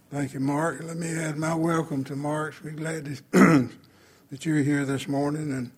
Thank you, Mark. Let me add my welcome to Mark. We're glad that you're here this morning, and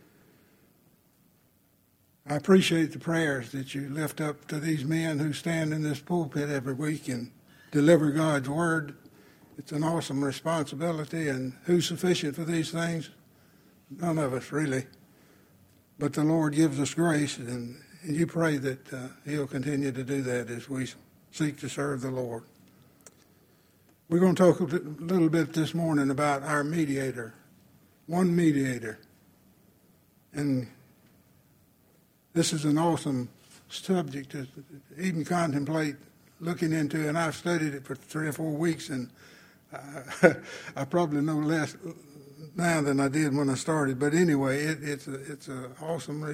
I appreciate the prayers that you lift up to these men who stand in this pulpit every week and deliver God's word. It's an awesome responsibility, and who's sufficient for these things? None of us, really. But the Lord gives us grace, and you pray that He'll continue to do that as we seek to serve the Lord. We're going to talk a little bit this morning about our mediator, one mediator. And this is an awesome subject to even contemplate looking into, and I've studied it for 3 or 4 weeks, and I probably know less now than I did when I started. But anyway, it's an awesome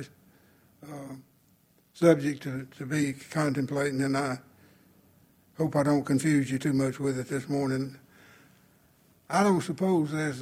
subject to be contemplating, and I hope I don't confuse you too much with it this morning. I don't suppose there's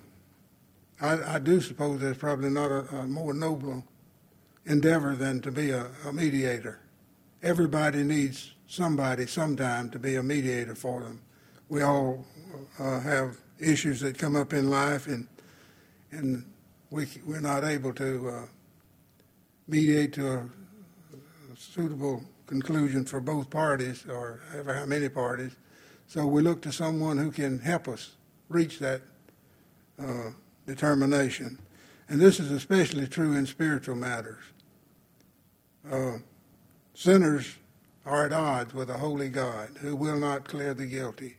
I do suppose there's probably not a more noble endeavor than to be a mediator. Everybody needs somebody sometime to be a mediator for them. We all have issues that come up in life, and we're not able to mediate to a suitable conclusion for both parties, or ever how many parties. So we look to someone who can help us reach that determination. And this is especially true in spiritual matters. Sinners are at odds with a holy God who will not clear the guilty.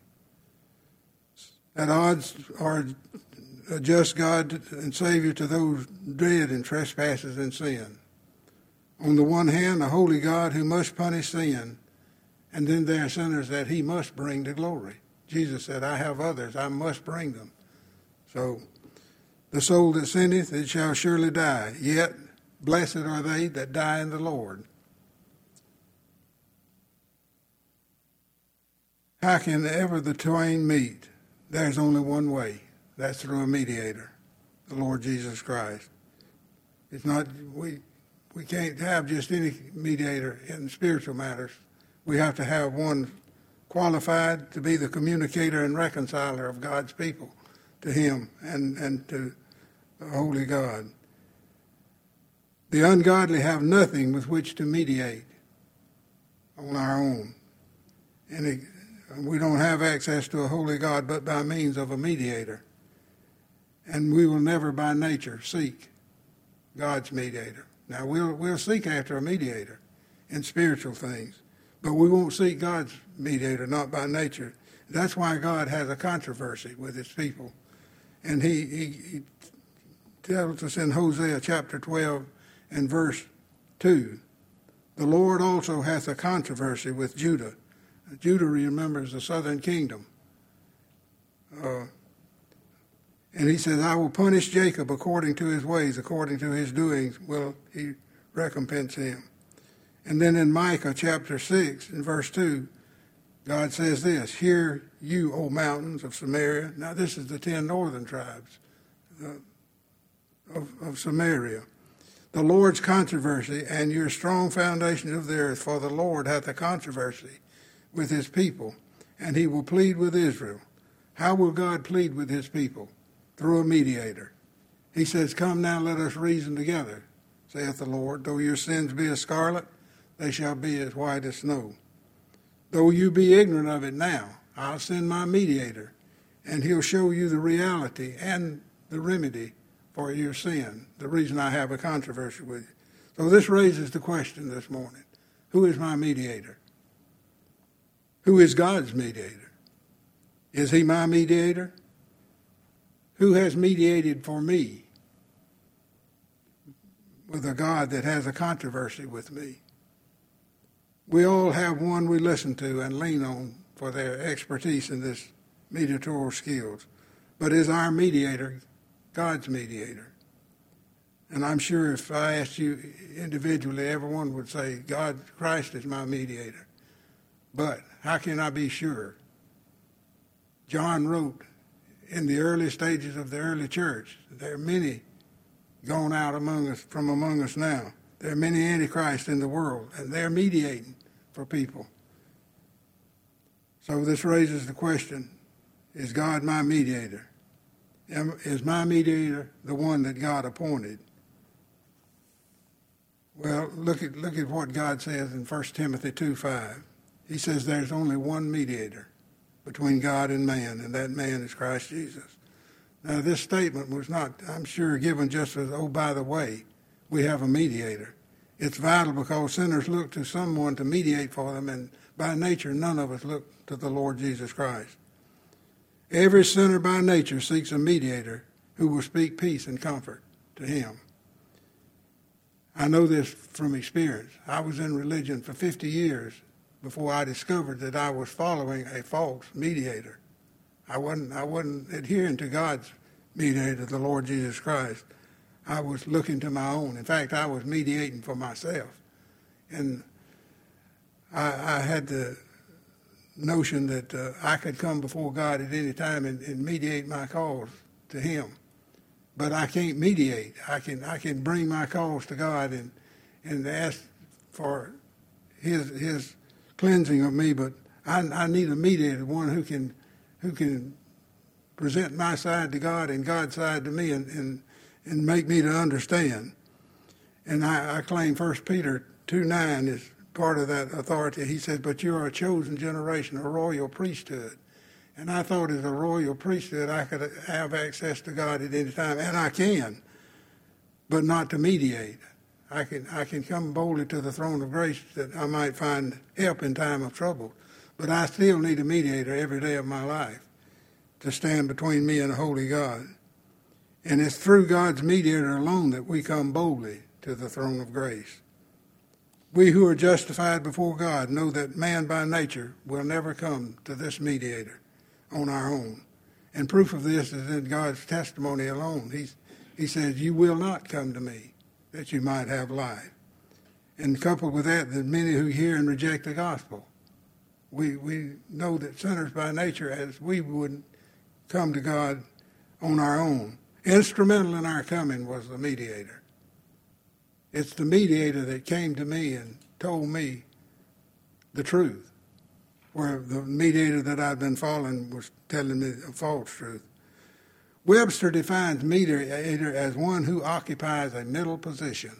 At odds are a just God and Savior to those dead in trespasses and sin. On the one hand, a holy God who must punish sin, and then there are sinners that He must bring to glory. Jesus said, I have others, I must bring them. So, the soul that sinneth, it shall surely die. Yet, blessed are they that die in the Lord. How can ever the twain meet? There's only one way. That's through a mediator, the Lord Jesus Christ. It's not, we can't have just any mediator in spiritual matters. We have to have one qualified to be the communicator and reconciler of God's people to Him and to the holy God. The ungodly have nothing with which to mediate on our own. And we don't have access to a holy God but by means of a mediator. And we will never by nature seek God's mediator. Now, we'll seek after a mediator in spiritual things, but we won't seek God's mediator, not by nature. That's why God has a controversy with His people. And He tells us in Hosea chapter 12 and verse 2, the Lord also hath a controversy with Judah. Judah remembers the southern kingdom. And He says, I will punish Jacob according to his ways, according to his doings will He recompense him. And then in Micah chapter 6 and verse 2, God says this, hear you, O mountains of Samaria. Now this is the 10 northern tribes of Samaria. The Lord's controversy and your strong foundation of the earth, for the Lord hath a controversy with His people, and He will plead with Israel. How will God plead with His people? Through a mediator. He says, come now, let us reason together, saith the Lord. Though your sins be as scarlet, they shall be as white as snow. Though you be ignorant of it now, I'll send my mediator, and he'll show you the reality and the remedy for your sin, the reason I have a controversy with you. So this raises the question this morning, who is my mediator? Who is God's mediator? Is He my mediator? Who has mediated for me with a God that has a controversy with me? We all have one we listen to and lean on for their expertise in this mediatorial skills. But is our mediator God's mediator? And I'm sure if I asked you individually, everyone would say, God, Christ is my mediator. But how can I be sure? John wrote, in the early stages of the early church, there are many gone out from among us now. There are many antichrists in the world, and they're mediating for people. So this raises the question, is God my mediator? Is my mediator the one that God appointed? Well, look at what God says in 1 Timothy 2:5. He says there's only one mediator between God and man, and that man is Christ Jesus. Now, this statement was not, I'm sure, given just as, oh, by the way, we have a mediator. It's vital because sinners look to someone to mediate for them, and by nature, none of us look to the Lord Jesus Christ. Every sinner by nature seeks a mediator who will speak peace and comfort to him. I know this from experience. I was in religion for 50 years before I discovered that I was following a false mediator. I wasn't adhering to God's mediator, the Lord Jesus Christ. I was looking to my own. In fact, I was mediating for myself. And I had the notion that I could come before God at any time and mediate my cause to him. But I can't mediate. I can bring my cause to God and ask for his cleansing of me, but I need a mediator, one who can present my side to God and God's side to me and make me to understand. And I claim 1 Peter 2:9 is part of that authority. He says, but you are a chosen generation, a royal priesthood. And I thought as a royal priesthood I could have access to God at any time, and I can, but not to mediate. I can come boldly to the throne of grace that I might find help in time of trouble. But I still need a mediator every day of my life to stand between me and a holy God. And it's through God's mediator alone that we come boldly to the throne of grace. We who are justified before God know that man by nature will never come to this mediator on our own. And proof of this is in God's testimony alone. He says, you will not come to me that you might have life. And coupled with that, that many who hear and reject the gospel. We know that sinners by nature, as we would come to God on our own. Instrumental in our coming was the mediator. It's the mediator that came to me and told me the truth, where the mediator that I'd been following was telling me a false truth. Webster defines mediator as one who occupies a middle position.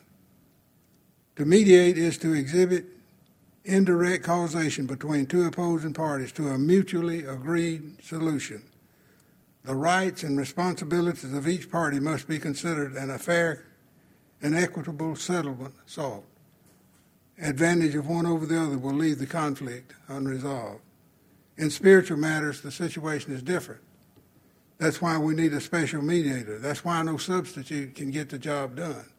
To mediate is to exhibit indirect causation between two opposing parties to a mutually agreed solution. The rights and responsibilities of each party must be considered and a fair and equitable settlement sought. Advantage of one over the other will leave the conflict unresolved. In spiritual matters, the situation is different. That's why we need a special mediator. That's why no substitute can get the job done.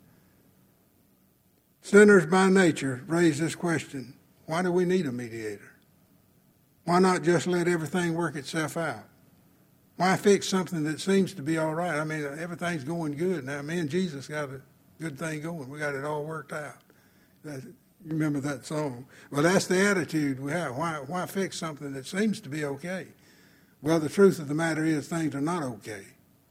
Sinners by nature raise this question, why do we need a mediator? Why not just let everything work itself out? Why fix something that seems to be all right? I mean, everything's going good now. Me and Jesus got a good thing going. We got it all worked out. You remember that song? Well, that's the attitude we have. Why fix something that seems to be okay? Well, the truth of the matter is things are not okay.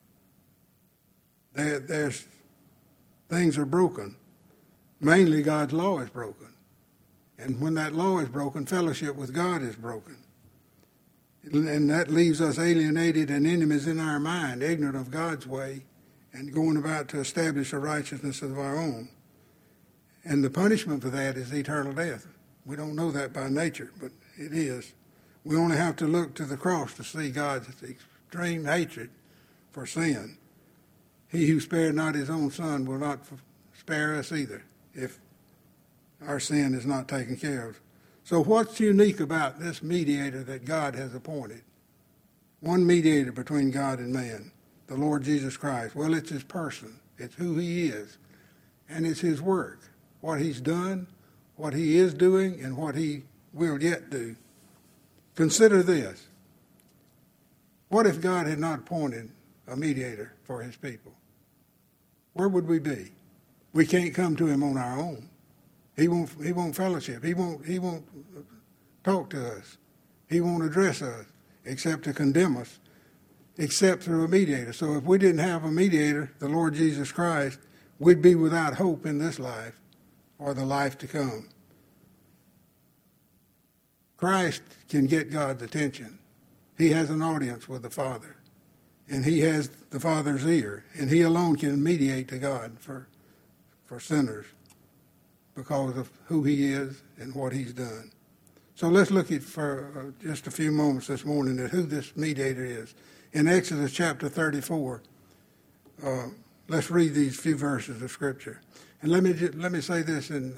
Things are broken. Mainly God's law is broken. And when that law is broken, fellowship with God is broken. And that leaves us alienated and enemies in our mind, ignorant of God's way, and going about to establish a righteousness of our own. And the punishment for that is eternal death. We don't know that by nature, but it is. We only have to look to the cross to see God's extreme hatred for sin. He who spared not his own son will not spare us either if our sin is not taken care of. So what's unique about this mediator that God has appointed? One mediator between God and man, the Lord Jesus Christ. Well, it's his person. It's who he is. And it's his work, what he's done, what he is doing, and what he will yet do. Consider this. What if God had not appointed a mediator for his people? Where would we be? We can't come to him on our own. He won't fellowship. He won't talk to us. He won't address us except to condemn us, except through a mediator. So if we didn't have a mediator, the Lord Jesus Christ, we'd be without hope in this life or the life to come. Christ can get God's attention. He has an audience with the Father, and he has the Father's ear, and he alone can mediate to God for sinners because of who he is and what he's done. So let's look at for just a few moments this morning at who this mediator is. In Exodus chapter 34, let's read these few verses of Scripture. And let me say this in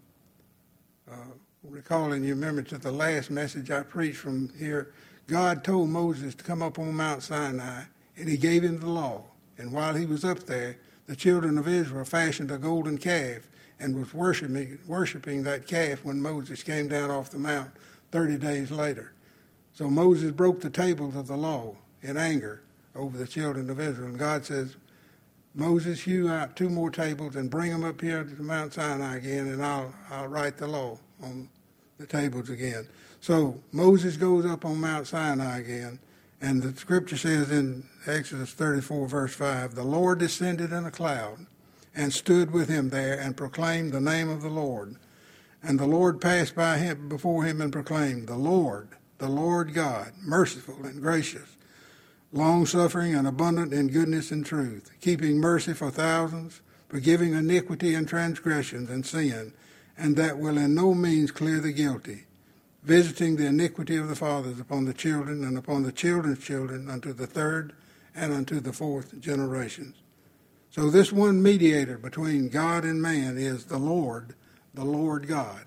recalling you remember to the last message I preached from here. God told Moses to come up on Mount Sinai, and he gave him the law. And while he was up there, the children of Israel fashioned a golden calf and was worshiping that calf when Moses came down off the mount 30 days later. So Moses broke the tables of the law in anger over the children of Israel. And God says, Moses, hew out 2 more tables and bring them up here to Mount Sinai again, and I'll write the law on the tables again. So Moses goes up on Mount Sinai again, and the scripture says in Exodus 34, verse 5, the Lord descended in a cloud and stood with him there and proclaimed the name of the Lord. And the Lord passed by him before him and proclaimed, the Lord God, merciful and gracious, long-suffering and abundant in goodness and truth, keeping mercy for thousands, forgiving iniquity and transgressions and sin, and that will in no means clear the guilty, visiting the iniquity of the fathers upon the children and upon the children's children unto the 3rd and unto the 4th generations. So this one mediator between God and man is the Lord God.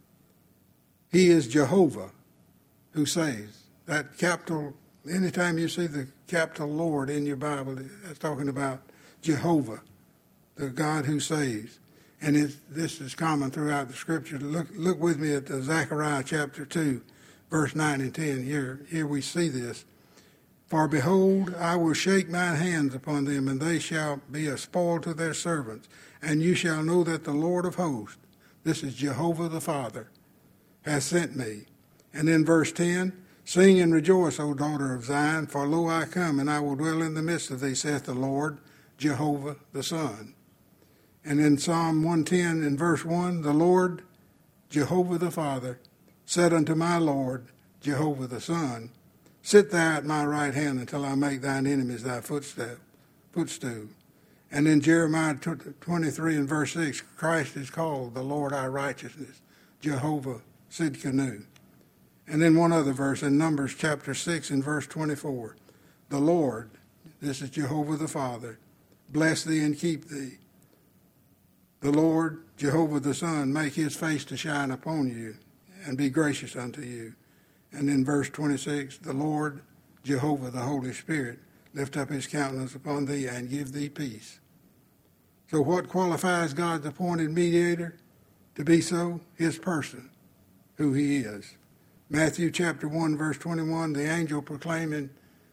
He is Jehovah who saves. That capital, anytime you see the capital Lord in your Bible, that's talking about Jehovah, the God who saves. And this is common throughout the Scripture. Look with me at Zechariah chapter 2, verse 9 and 10. Here we see this. For behold, I will shake mine hands upon them, and they shall be a spoil to their servants. And you shall know that the Lord of hosts, this is Jehovah the Father, has sent me. And in verse 10, sing and rejoice, O daughter of Zion, for lo, I come, and I will dwell in the midst of thee, saith the Lord, Jehovah the Son. And in Psalm 110 in verse 1, the Lord, Jehovah the Father, said unto my Lord, Jehovah the Son, sit thou at my right hand until I make thine enemies thy footstool. And in Jeremiah 23 and verse 6, Christ is called the Lord our righteousness, Jehovah Sidkenu. And then one other verse in Numbers chapter 6 and verse 24, the Lord, this is Jehovah the Father, bless thee and keep thee. The Lord, Jehovah the Son, make his face to shine upon you and be gracious unto you. And in verse 26, the Lord, Jehovah the Holy Spirit, lift up his countenance upon thee and give thee peace. So what qualifies God's appointed mediator to be so? His person, who he is. Matthew chapter 1, verse 21, the angel proclaiming,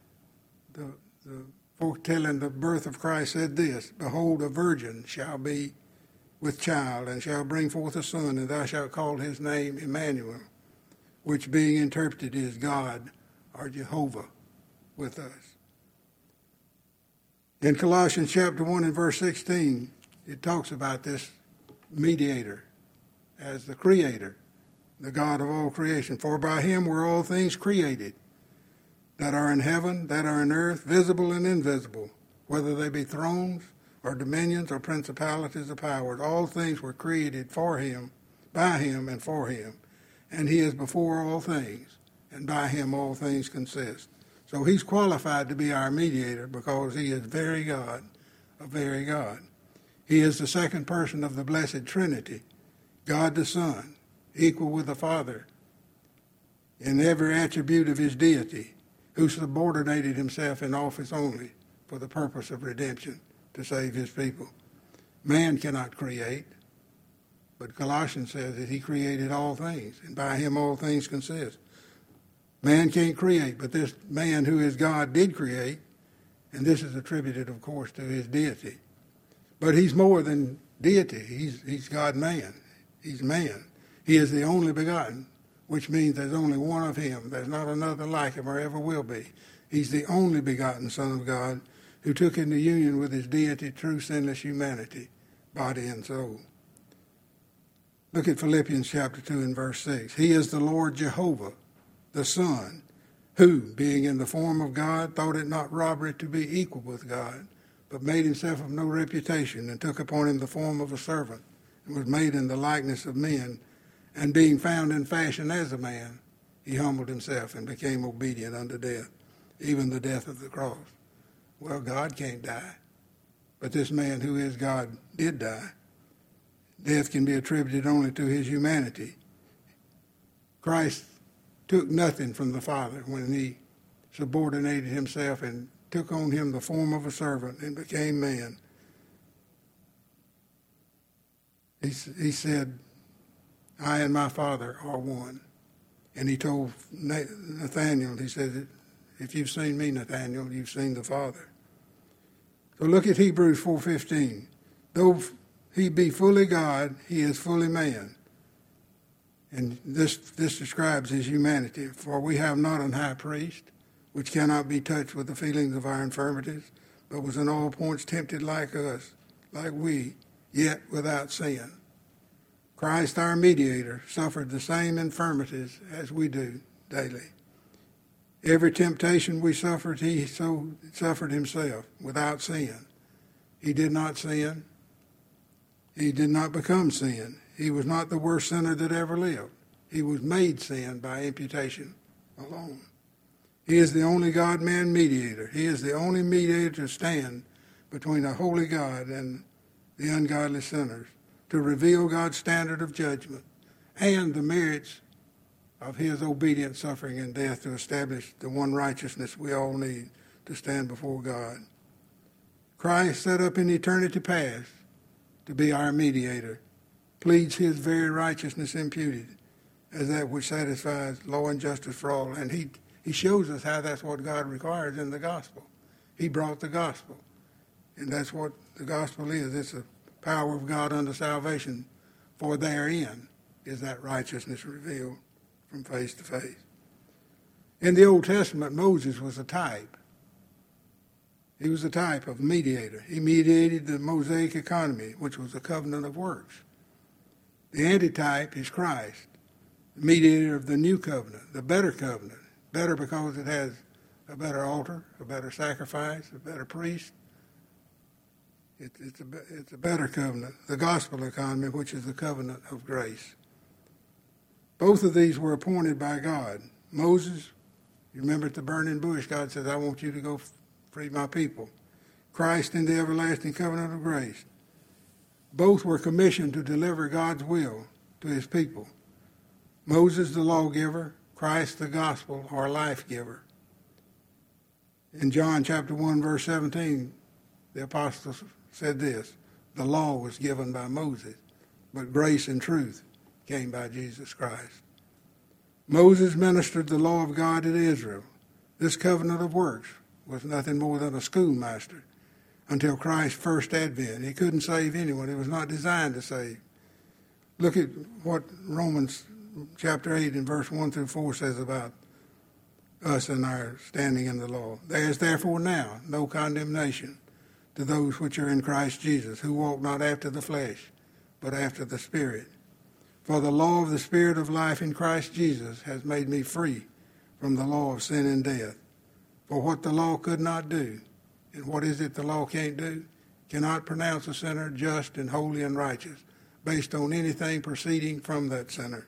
foretelling the birth of Christ said this, behold, a virgin shall be with child, and shall bring forth a son, and thou shalt call his name Emmanuel, which being interpreted is God, or Jehovah, with us. In Colossians chapter 1 and verse 16, it talks about this mediator as the creator, the God of all creation. For by him were all things created, that are in heaven, that are in earth, visible and invisible, whether they be thrones, or dominions, or principalities, or powers. All things were created for him, by him, and for him. And he is before all things, and by him all things consist. So he's qualified to be our mediator because he is very God, a very God. He is the second person of the blessed Trinity, God the Son, equal with the Father in every attribute of his deity, who subordinated himself in office only for the purpose of redemption, to save his people. Man cannot create, but Colossians says that he created all things, and by him all things consist. Man can't create, but this man who is God did create, and this is attributed, of course, to his deity. But he's more than deity. He's God-man. He's man. He is the only begotten, which means there's only one of him. There's not another like him or ever will be. He's the only begotten Son of God, who took into union with his deity true sinless humanity, body and soul. Look at Philippians chapter 2 and verse 6. He is the Lord Jehovah, the Son, who, being in the form of God, thought it not robbery to be equal with God, but made himself of no reputation, and took upon him the form of a servant, and was made in the likeness of men. And being found in fashion as a man, he humbled himself and became obedient unto death, even the death of the cross. Well, God can't die, but this man who is God did die. Death can be attributed only to his humanity. Christ took nothing from the Father when he subordinated himself and took on him the form of a servant and became man. He said, I and my Father are one. And he told Nathanael, he said, if you've seen me, Nathanael, you've seen the Father. So look at Hebrews 4:15. Though he be fully God, he is fully man. And this describes his humanity. For we have not an high priest, which cannot be touched with the feelings of our infirmities, but was in all points tempted like us, like we, yet without sin. Christ, our mediator, suffered the same infirmities as we do daily. Every temptation we suffered, he so suffered himself without sin. He did not sin. He did not become sin. He was not the worst sinner that ever lived. He was made sin by imputation alone. He is the only God-man mediator. He is the only mediator to stand between a holy God and the ungodly sinners, to reveal God's standard of judgment and the merits of his obedient suffering and death to establish the one righteousness we all need to stand before God. Christ, set up in eternity past to be our mediator, pleads his very righteousness imputed as that which satisfies law and justice for all. And he shows us how that's what God requires in the gospel. He brought the gospel. And that's what the gospel is. It's the power of God unto salvation, for therein is that righteousness revealed from face to face. In the Old Testament, Moses was a type. He was a type of mediator. He mediated the Mosaic economy, which was a covenant of works. The antitype is Christ, the mediator of the new covenant, the better covenant. Better because it has a better altar, a better sacrifice, a better priest. It's a better covenant, the gospel economy, which is the covenant of grace. Both of these were appointed by God. Moses, you remember at the burning bush, God says, I want you to go free my people. Christ in the everlasting covenant of grace. Both were commissioned to deliver God's will to his people. Moses the lawgiver, Christ the gospel or life giver. In John chapter 1, verse 17, the apostles said this, the law was given by Moses, but grace and truth came by Jesus Christ. Moses ministered the law of God in Israel. This covenant of works was nothing more than a schoolmaster until Christ's first advent. He couldn't save anyone. It was not designed to save. Look at what Romans chapter 8 and verse 1 through 4 says about us and our standing in the law. There is therefore now no condemnation to those which are in Christ Jesus, who walk not after the flesh, but after the Spirit. For the law of the Spirit of life in Christ Jesus has made me free from the law of sin and death. For what the law could not do, and what is it the law can't do? Cannot pronounce a sinner just and holy and righteous, based on anything proceeding from that sinner.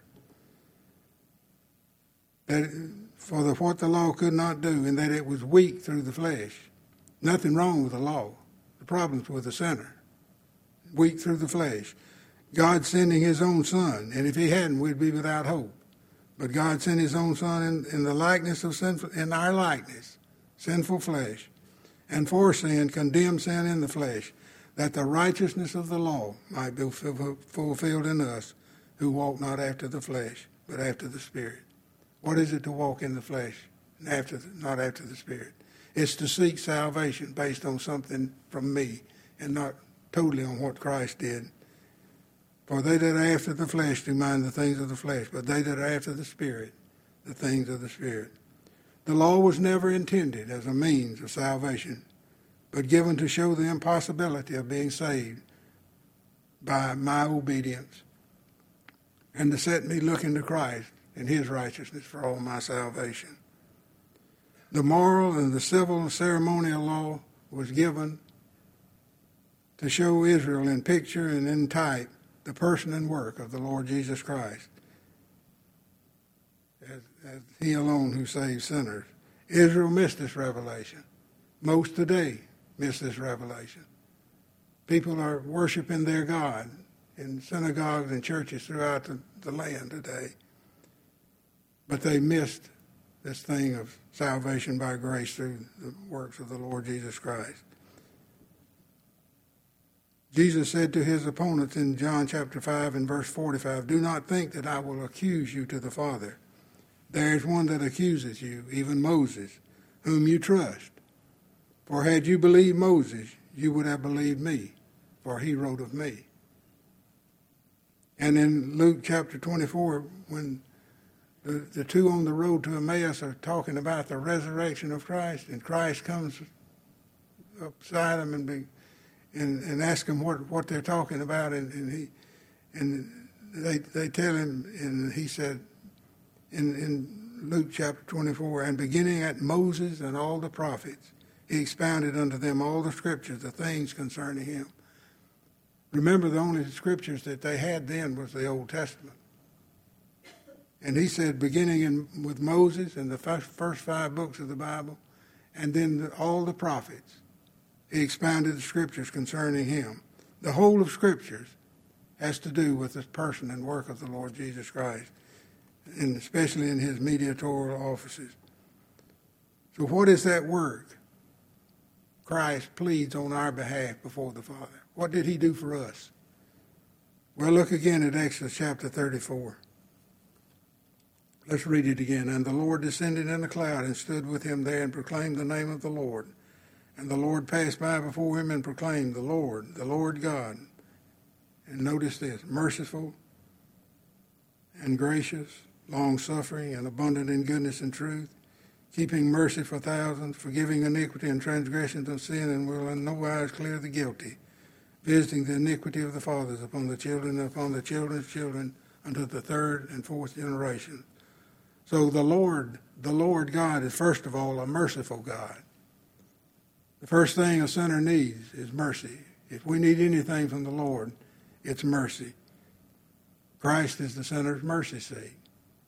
What the law could not do, in that it was weak through the flesh. Nothing wrong with the law. The problem's with the sinner. Weak through the flesh. God sending his own son, and if he hadn't, we'd be without hope. But God sent his own son in the likeness of sinful, in our likeness, sinful flesh, and for sin, condemned sin in the flesh, that the righteousness of the law might be fulfilled in us, who walk not after the flesh, but after the Spirit. What is it to walk in the flesh, and not after the Spirit? It's to seek salvation based on something from me, and not totally on what Christ did. For they that are after the flesh do mind the things of the flesh, but they that are after the Spirit, the things of the Spirit. The law was never intended as a means of salvation, but given to show the impossibility of being saved by my obedience and to set me looking to Christ and his righteousness for all my salvation. The moral and the civil and ceremonial law was given to show Israel in picture and in type the person and work of the Lord Jesus Christ, as he alone who saves sinners. Israel missed this revelation. Most today miss this revelation. People are worshiping their God in synagogues and churches throughout the land today. But they missed this thing of salvation by grace through the works of the Lord Jesus Christ. Jesus said to his opponents in John chapter 5 and verse 45, "Do not think that I will accuse you to the Father. There is one that accuses you, even Moses, whom you trust. For had you believed Moses, you would have believed me, for he wrote of me." And in Luke chapter 24, when the two on the road to Emmaus are talking about the resurrection of Christ, and Christ comes up beside them and ask them what they're talking about, and they tell him, and he said in Luke chapter 24, "And beginning at Moses and all the prophets, he expounded unto them all the scriptures, the things concerning him." Remember, the only scriptures that they had then was the Old Testament. And he said, beginning with Moses and the first 5 books of the Bible, and then all the prophets, he expounded the scriptures concerning him. The whole of scriptures has to do with the person and work of the Lord Jesus Christ, and especially in his mediatorial offices. So what is that work? Christ pleads on our behalf before the Father. What did he do for us? Well, look again at Exodus chapter 34. Let's read it again. "And the Lord descended in a cloud and stood with him there and proclaimed the name of the Lord. And the Lord passed by before him and proclaimed, the Lord God." And notice this: merciful and gracious, long-suffering and abundant in goodness and truth, keeping mercy for thousands, forgiving iniquity and transgressions of sin, and will in no wise clear the guilty, visiting the iniquity of the fathers upon the children and upon the children's children unto the 3rd and 4th generation. So the Lord God is first of all a merciful God. The first thing a sinner needs is mercy. If we need anything from the Lord, it's mercy. Christ is the sinner's mercy seat.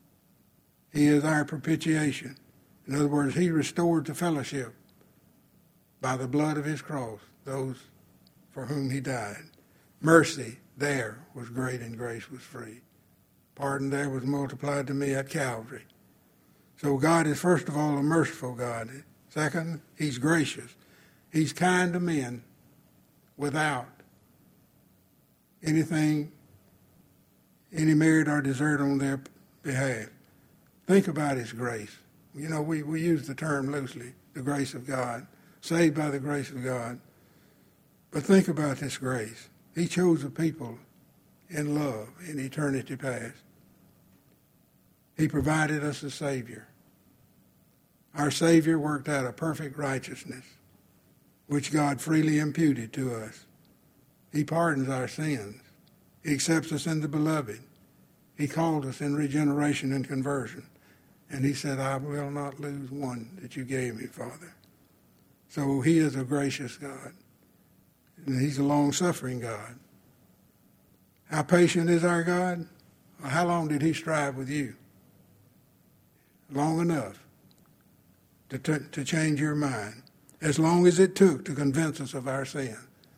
He is our propitiation. In other words, he restored to fellowship by the blood of his cross those for whom he died. Mercy there was great and grace was free. Pardon there was multiplied to me at Calvary. So God is first of all a merciful God. Second, he's gracious. He's kind to men without anything, any merit or desert on their behalf. Think about his grace. You know, we use the term loosely, the grace of God, saved by the grace of God. But think about this grace. He chose a people in love in eternity past. He provided us a Savior. Our Savior worked out a perfect righteousness, which God freely imputed to us. He pardons our sins. He accepts us in the beloved. He called us in regeneration and conversion. And he said, "I will not lose one that you gave me, Father." So he is a gracious God. And he's a long-suffering God. How patient is our God? Well, how long did he strive with you? Long enough to change your mind. As long as it took to convince us of our sin.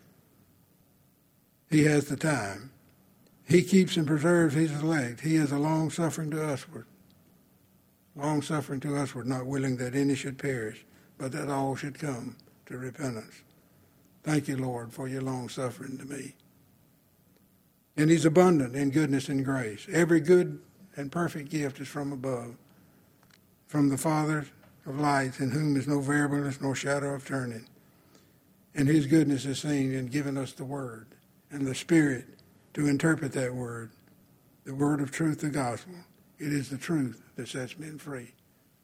He has the time. He keeps and preserves his elect. He is a long-suffering to usward. Long-suffering to usward, not willing that any should perish, but that all should come to repentance. Thank you, Lord, for your long-suffering to me. And he's abundant in goodness and grace. Every good and perfect gift is from above, from the Father of lights, in whom is no variableness nor shadow of turning. And his goodness is seen in giving us the word and the Spirit to interpret that word, the word of truth, the gospel. It is the truth that sets men free.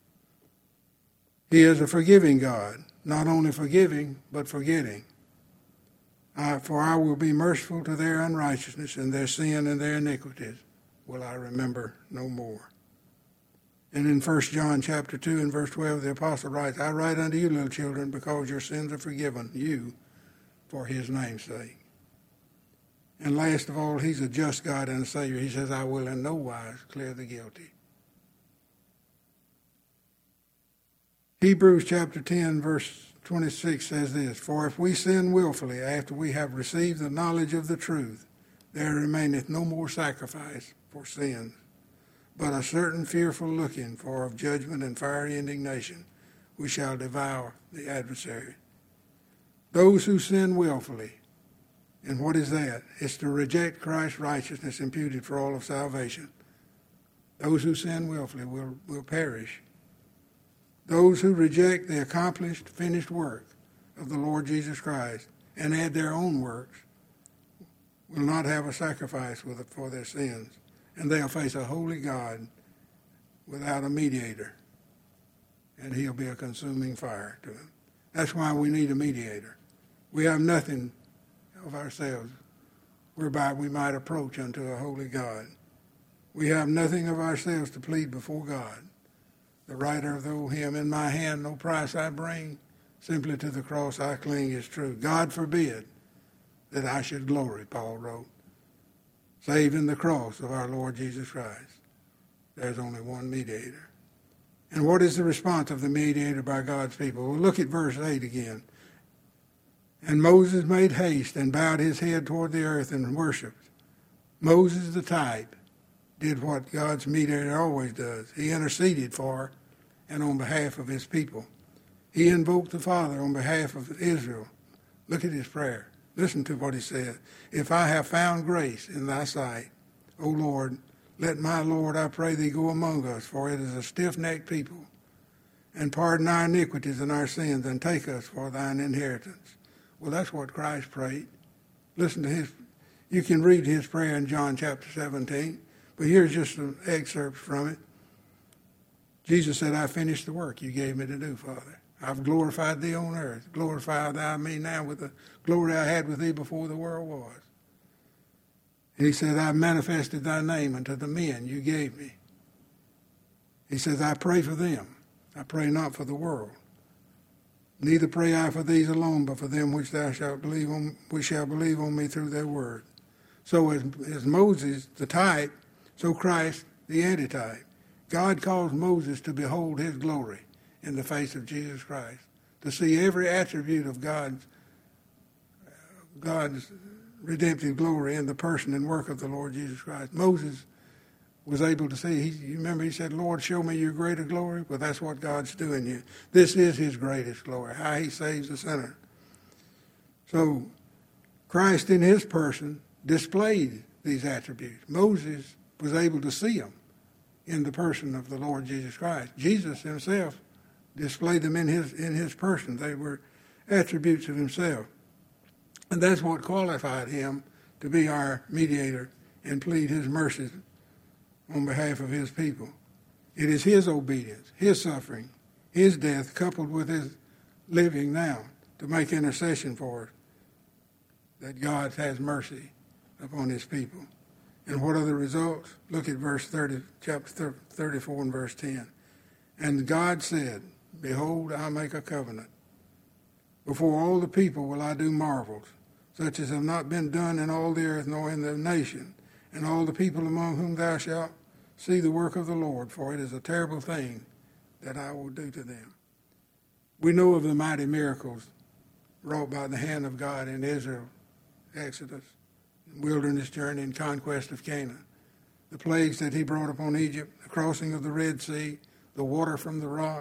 He is a forgiving God, not only forgiving, but forgetting. For I will be merciful to their unrighteousness and their sin and their iniquities. will I remember no more. And in 1 John chapter 2 and verse 12, the apostle writes, I write unto you, little children, because your sins are forgiven you for his name's sake. And last of all, he's a just God and a Savior. He says, I will in no wise clear the guilty. Hebrews chapter 10 verse 26 says this, For if we sin willfully after we have received the knowledge of the truth, there remaineth no more sacrifice for sins, but a certain fearful looking for of judgment and fiery indignation, we shall devour the adversary. Those who sin willfully, and what is that? It's to reject Christ's righteousness imputed for all of salvation. Those who sin willfully will perish. Those who reject the accomplished, finished work of the Lord Jesus Christ and add their own works will not have a sacrifice for their sins, and they'll face a holy God without a mediator, and he'll be a consuming fire to them. That's why we need a mediator. We have nothing of ourselves whereby we might approach unto a holy God. We have nothing of ourselves to plead before God. The writer of the old hymn, in my hand no price I bring, simply to the cross I cling is true. God forbid that I should glory, Paul wrote, save in the cross of our Lord Jesus Christ. There's only one mediator. And what is the response of the mediator by God's people? Well, look at verse 8 again. And Moses made haste and bowed his head toward the earth and worshipped. Moses, the type, did what God's mediator always does. He interceded for and on behalf of his people. He invoked the Father on behalf of Israel. Look at his prayer. Listen to what he said. If I have found grace in thy sight, O Lord, let my Lord, I pray thee, go among us, for it is a stiff-necked people, and pardon our iniquities and our sins, and take us for thine inheritance. Well, that's what Christ prayed. Listen to his, you can read his prayer in John chapter 17, but here's just some excerpts from it. Jesus said, I finished the work you gave me to do, Father. I've glorified thee on earth. Glorify thou me now with the glory I had with thee before the world was. And he said, I manifested thy name unto the men you gave me. He says, I pray for them. I pray not for the world. Neither pray I for these alone, but for them which thou shalt believe on, which shall believe on me through their word. So as Moses, the type, so Christ, the antitype. God caused Moses to behold his glory in the face of Jesus Christ, to see every attribute of God's redemptive glory in the person and work of the Lord Jesus Christ. Moses was able to see. You remember he said, Lord, show me your greater glory? Well, that's what God's doing here. This is his greatest glory, how he saves the sinner. So Christ in his person displayed these attributes. Moses was able to see them in the person of the Lord Jesus Christ. Jesus himself displayed them in his person. They were attributes of himself. And that's what qualified him to be our mediator and plead his mercy on behalf of his people. It is his obedience, his suffering, his death, coupled with his living now to make intercession for us, that God has mercy upon his people. And what are the results? Look at verse 30, chapter 34 and verse 10. And God said, Behold, I make a covenant. Before all the people will I do marvels, such as have not been done in all the earth nor in the nation, and all the people among whom thou shalt see the work of the Lord, for it is a terrible thing that I will do to them. We know of the mighty miracles wrought by the hand of God in Israel, Exodus, wilderness journey and conquest of Canaan. The plagues that he brought upon Egypt, the crossing of the Red Sea, the water from the rock,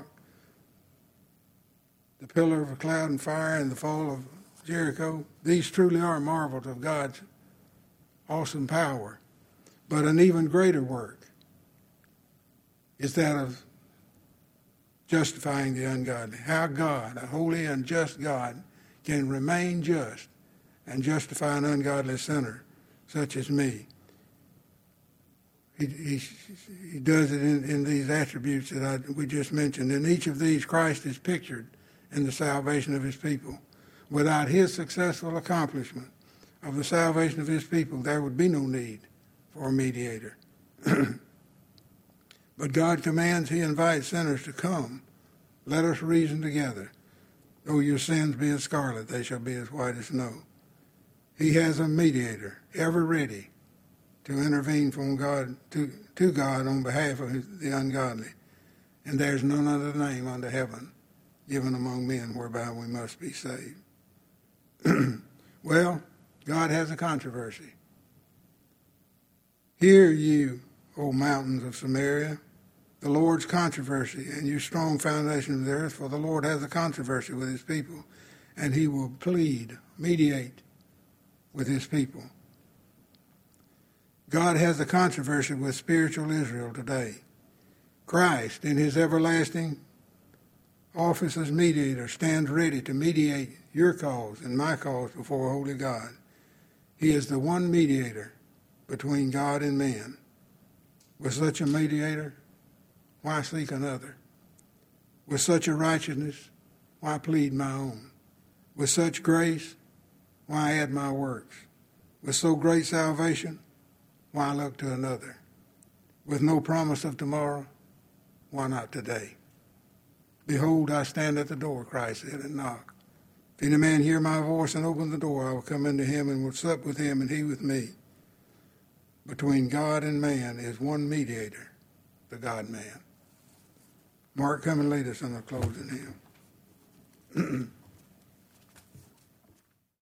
the pillar of a cloud and fire, and the fall of Jericho. These truly are marvels of God's awesome power. But an even greater work is that of justifying the ungodly. How God, a holy and just God, can remain just and justify an ungodly sinner such as me. He does it in these attributes that we just mentioned. In each of these, Christ is pictured in the salvation of his people. Without his successful accomplishment of the salvation of his people, there would be no need for a mediator. But God commands, he invites sinners to come. Let us reason together. Though your sins be as scarlet, they shall be as white as snow. He has a mediator, ever ready to intervene from God to God on behalf of the ungodly. And there's none other name under heaven given among men whereby we must be saved. Well, God has a controversy. Hear you, O mountains of Samaria, the Lord's controversy, and you strong foundations of the earth, for the Lord has a controversy with his people, and he will mediate with his people. God has a controversy with spiritual Israel today. Christ, in his everlasting office as mediator, stands ready to mediate your cause and my cause before a holy God. He is the one mediator between God and man. With such a mediator, why seek another? With such a righteousness, why plead my own? With such grace, why add my works? With so great salvation, why look to another? With no promise of tomorrow, why not today? Behold, I stand at the door, Christ said, and knock. If any man hear my voice and open the door, I will come into him and will sup with him and he with me. Between God and man is one mediator, the God-man. Mark, come and lead us in the closing hymn.